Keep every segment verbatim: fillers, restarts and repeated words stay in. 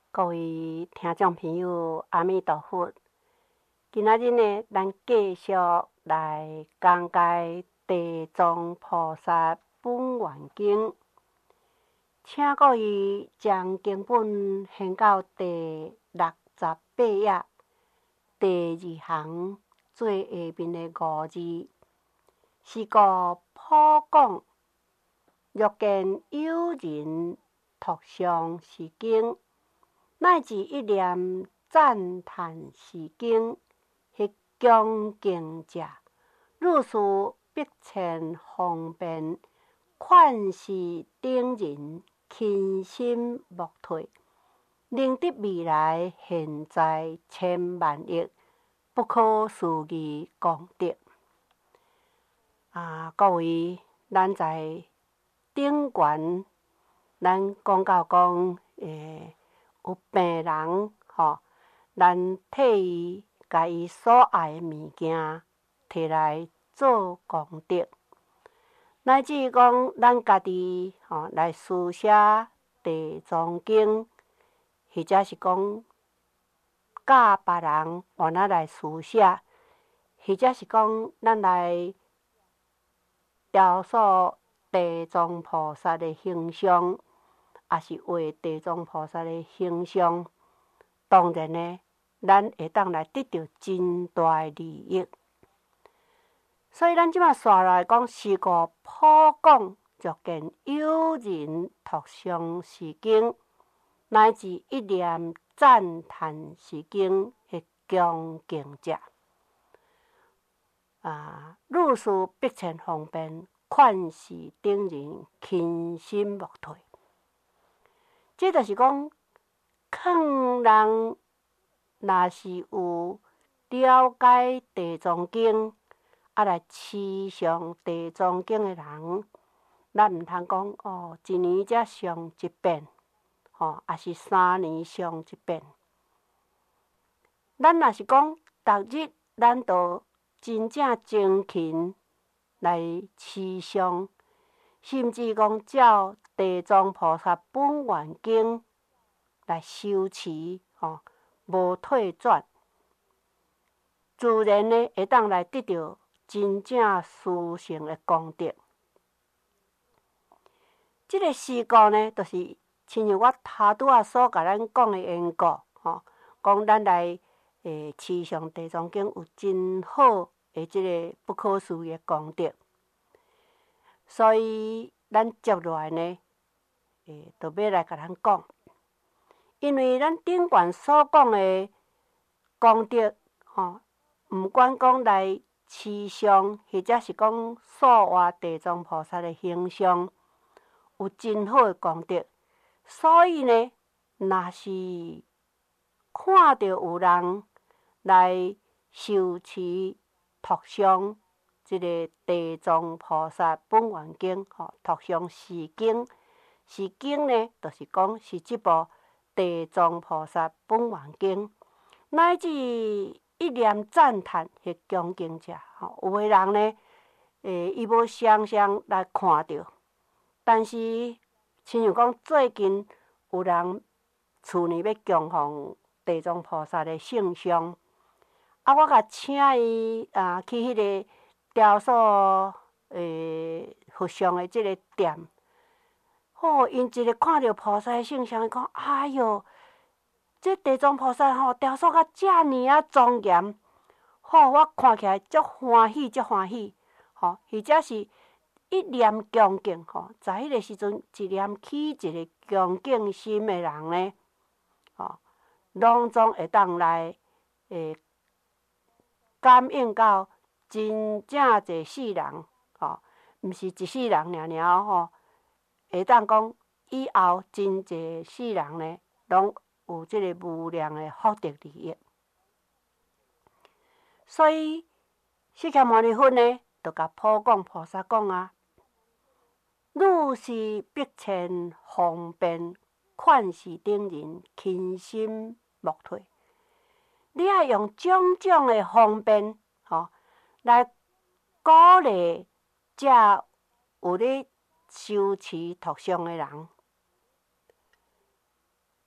各位听众朋友，阿弥陀佛！今仔日呢，咱继续来讲解地藏菩萨本愿经，请各位将经本掀到第六十八页第二行最下面的五字，是故普讲，欲见有人托上是经。乃至一念赞叹是经，迄恭敬者，如是必现方便，款是等人轻心莫退，能得未来现在千万亿，不可思议功德。啊，各位，咱在顶悬，咱讲到讲，诶。有病人吼，咱替伊甲伊所爱的物件摕来做功德，乃至讲咱家己吼来书写地藏经，或者是讲教别人换咱来书写，或者是讲咱来雕塑地藏菩萨的形象。也是画地藏菩萨的形象，当然呢，咱会当来得到真大利益。所以咱即马刷来讲，是故普讲，欲见有人托上是经，乃至一念赞叹是经，迄恭敬者，啊，如是必现方便，款是等人轻心莫退。这就是讲，劝人若是有了解地藏经，啊来持上地藏经的人，咱毋通讲哦，一年才上一遍，吼，也是三年上一遍。咱若是讲，逐日咱都真正精勤来持上，甚至讲照地藏菩萨本愿经来修持，吼，无退转，自然呢会当来得到真正殊胜的功德。这个事故呢，就是亲像我头拄仔所甲咱讲的缘故，吼，讲咱来诶持上地藏经有真好的这个不可思议的功德，所以咱接落来呢。诶，就要来甲咱讲，因为咱顶悬所讲的功德，吼，毋管讲来持上，或者是讲塑画地藏菩萨的形象，有真好的功德。所以呢，若是看到有人来受持托上这个地藏菩萨本愿经，吼，托上是经。是经呢，就是讲是即部《地藏菩萨本愿经》，乃至一念赞叹迄恭敬者，吼，有个人呢，诶，伊无常常来看到，但是亲像讲最近有人厝内要供奉地藏菩萨的圣像，啊，我甲请伊啊去迄个雕塑诶佛像的即个店。哦，因一个看到菩萨的圣像，伊讲：“哎哟，这地藏菩萨吼雕塑甲遮尔啊庄严，吼，我看起来足欢喜，足欢喜。吼，或者是一念恭敬，吼，在迄个时阵一念起一个恭敬心的人呢，吼，拢总会当来诶感应到真正侪世人，吼，毋是一世人尔尔吼。”会当讲以后真侪世人呢，拢有即个无量的福德利益。所以释迦牟尼佛呢，就甲普讲菩萨讲啊，如是必现方便，款是等人轻心莫退。你要用种种的方便，吼，来鼓励遮有咧修持托上的人，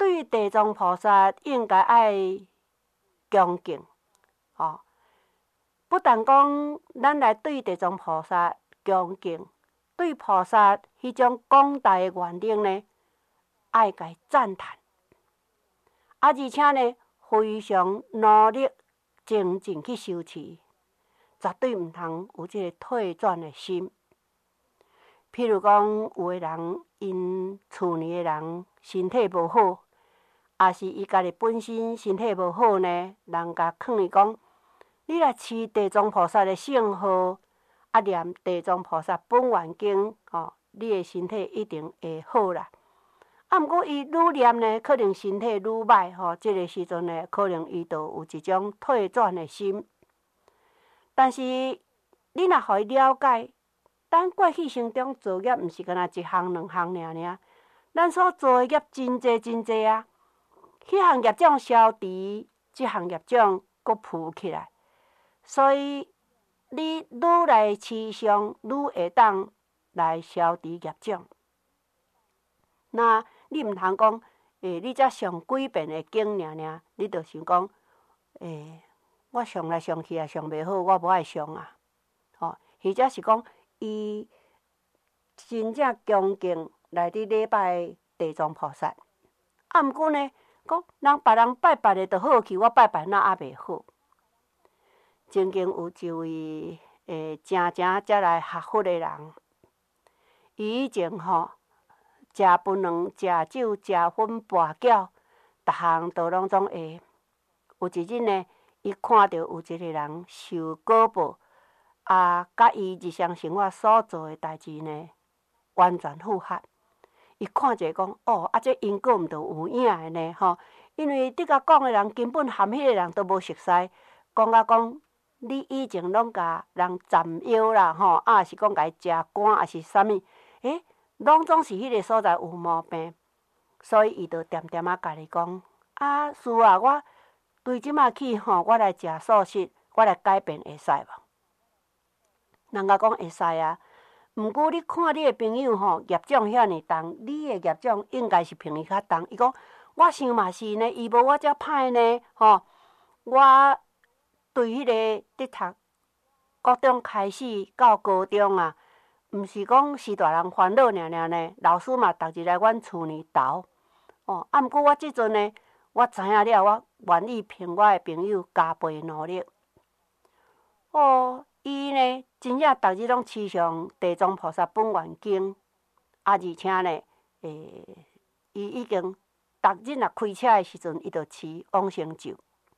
对地藏菩萨应该爱恭敬，哦，不但讲咱来对地藏菩萨恭敬，对菩萨迄种广大的愿力呢，爱甲赞叹，啊，而且呢，非常努力精进去修持，绝对毋通有即个退转的心。譬如讲，有个人因厝里的人身体无好，也是伊家己本身身体无好呢，人甲劝伊讲，你来持地藏菩萨的圣号，啊念地藏菩萨本愿经，吼，你的身体一定会好啦。啊，毋过伊愈念呢，可能身体愈歹，吼，即个时阵呢，可能伊就有一种退转的心。但是你若互伊了解，咱过去生中造业，毋是干那一项两项尔尔，咱所做的业真济真济啊。迄项业障消除，即项业障阁浮起来，所以你愈来持上，愈会当来消除业障。那你毋通讲，诶，你才上几遍的经尔尔，你就想讲，诶，我上来上去也上袂好，我无爱上啊，吼，或者是讲，伊真正恭敬来伫礼拜地藏菩萨，啊，毋过呢，讲人别人拜拜的就好去，我拜拜那也袂好。曾经有一位诶，正正才来学佛的人，伊以前吼，食饭卵、食酒、食薰、跋筊，逐项都拢总会。有一日呢，伊看到有一个人受果报，啊，甲伊日常生活所做的代志呢，完全符合。伊看者讲，哦，啊，这因果毋着有影的呢，吼，因为你甲讲的人根本含迄个人都无熟悉，讲啊讲，你以前拢甲人斩妖啦，吼，啊，是讲甲伊食肝，还是啥物，诶，拢总是迄个所在有毛病，所以伊就点点啊家己讲，啊，师啊，我对即马起吼，我来食素食，我来改变会使无？人甲讲会使啊。毋过你看你的朋友吼，业障遐尼重，你的业障应该是比伊较重。伊讲，我想嘛是呢，伊无我遮歹呢，吼。我对迄个伫读国中开始到高中啊，毋是讲是大人烦恼尔尔呢。老师嘛，逐日来阮厝里投，哦。啊，毋过我即阵呢，我知影了，我愿意凭我的朋友加倍努力。哦。伊呢，真正逐日拢持上地藏菩萨本愿经，啊，而且呢，诶，伊已经逐日若开车的时阵，伊就持往生咒。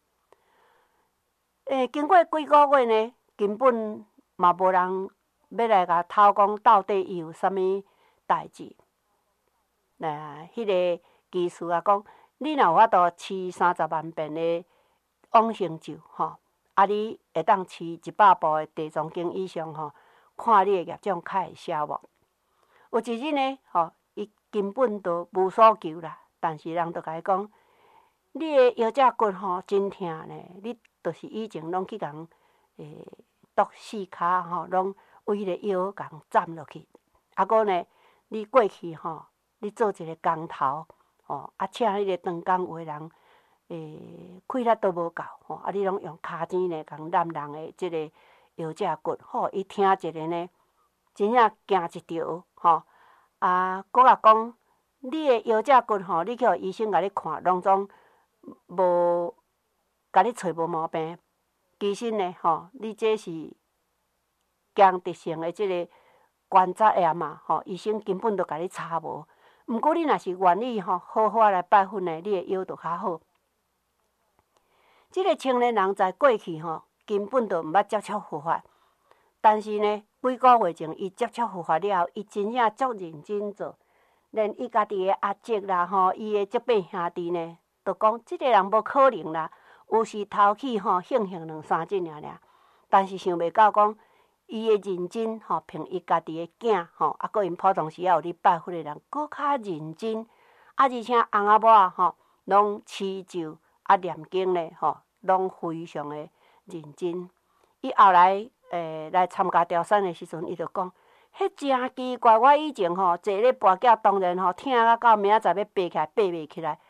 诶，经过几个月呢，根本嘛无人要来甲讨讲到底伊有啥物代志。那迄个技师啊讲，你若有法度持三十万遍的往生咒，吼。啊！你会当持一百部的地藏经以上吼，看你的业障较会消无？有一日呢，吼，伊根本都无所求啦。但是人就甲伊讲，你的腰脊骨吼真疼呢，你就是以前拢去共诶剁四骹吼，拢为迄个腰共斩落去。啊，搁呢，你过去吼，你做一个工头，吼，啊，请迄个长工有诶人。诶，气力都无够吼，啊！你拢用骹钱呢，共揽人的即个腰脊骨，吼，伊听一个呢，真正惊一跳吼。啊，搁甲讲，你的腰脊骨吼，你去互医生甲你看，拢总无甲你找无毛病。其实呢，吼，你这是僵直性的即个关节炎嘛，吼，医生根本都甲你查无。毋过你若是愿意吼，好好来拜佛呢，你的腰就较好。即个青年人在过去吼，根本就毋捌接触佛法，但是呢，几个月前伊接触佛法了后，伊真正足认真做，连伊家己的阿叔啦吼，伊的结拜兄弟呢，都讲即个人无可能啦，有时头起吼，兴兴两三日尔尔，但是想袂到讲，伊的认真吼，凭伊家己的囝吼，啊，搁因普通时啊有咧拜佛的人，搁较认真，啊，而且翁仔某啊吼，拢持咒。啊，念经呢，吼，拢非常的认真。伊后来诶来参加朝山的时阵，伊就讲，迄真奇怪。我以前吼坐咧跋筊，当然吼听啊到明仔载要爬起来，爬袂起来。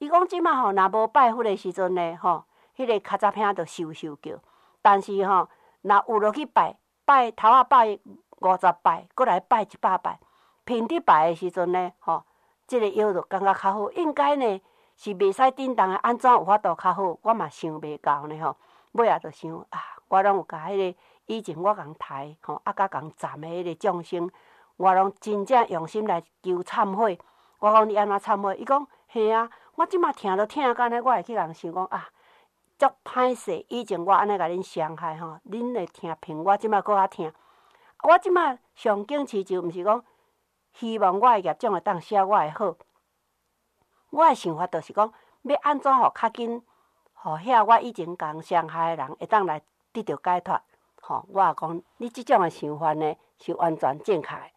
伊讲即马吼，若无拜佛的时阵呢，吼，迄个卡扎片就咻咻叫。但是吼，若有落去拜，拜头仔拜五十拜，过来拜一百拜，平地拜的时阵呢，吼，即个药就感觉较好。应该呢是袂使叮当的，安怎有法度较好？我嘛想袂到呢吼。尾仔就想啊，我拢有甲迄个以前我共抬吼，啊甲共站的迄个众生，我拢真正用心来求忏悔。我讲你安怎忏悔？伊讲嘿啊，我即马听都听干呢，我会去人想讲啊。足歹势，以前我安尼甲恁伤害吼，恁会听凭我即摆搁较听。我即摆上紧持就毋是讲希望我的业种会当写我的好，我的想法就是讲要安怎互较紧，互遐我以前共伤害的人会当来得到解脱。吼，我也讲你即种的想法呢是完全正确的。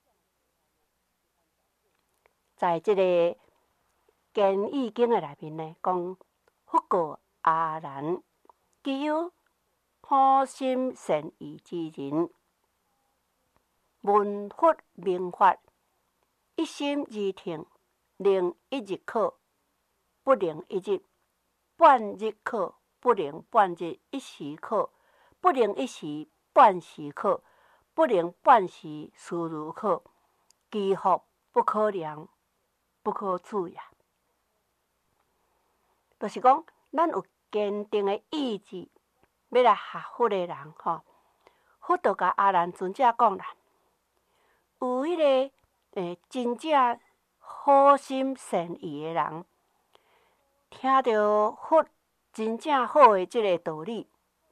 在即个坚意经的内面呢，讲佛告阿难，既有好心善意之人，闻佛明法，一心而听，能一日考，不能一日；半日考，不能半日；一时考，不能一时；半时考，不能半时。思如考，其福不可量，不可取也。就是讲，咱有坚定的意志，要来学佛的人，吼，佛就甲阿难尊者讲啦，有迄、那个诶真正好心善意的人，听到佛真正好的即个道理，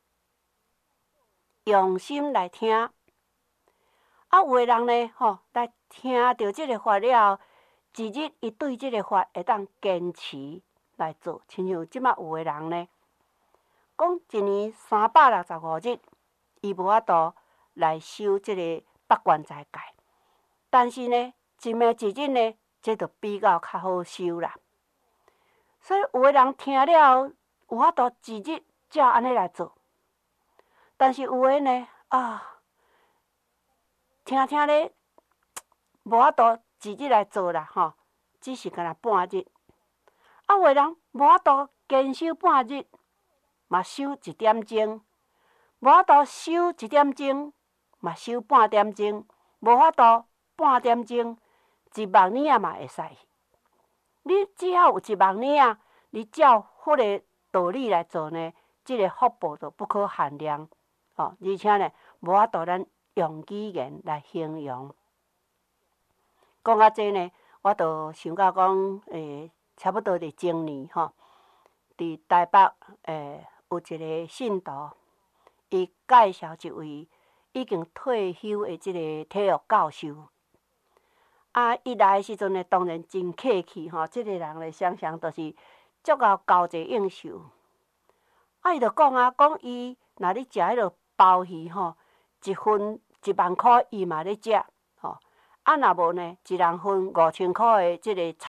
用心来听。啊，有的人呢，吼，来听到即个法了，一日伊对即个法会当坚持来做。亲像即马有的人呢，讲一年三百六十五日，伊无法度来修即个八关斋戒，但是呢，一暝一日呢，这就比较较好修啦。所以有的人听了有法度一日才安尼来做，但是有的呢，啊，听听咧，无法度一日来做啦，吼，只是干若半日。啊，有的人无法度坚修半日，嘛修一点钟，无法度修一点钟，嘛修半点钟，无法度半点钟，一万年啊嘛会使。你只要有一万年啊，你照佛的道理来做呢，即、这个福报就不可限量。哦，而且呢，无法度咱用语言来形容。讲到这呢，我就想到讲，诶，差不多伫前年吼，伫台北诶有一个信徒，伊介绍一位已经退休的即个体育教授。啊，伊来的时阵呢，当然真客气吼。即、这个人咧，常常都是足够交际应酬。啊，伊就讲啊，讲伊若咧食迄落鲍鱼吼，一份一万箍，伊嘛咧食吼。啊，若无呢，一人分五千箍的即个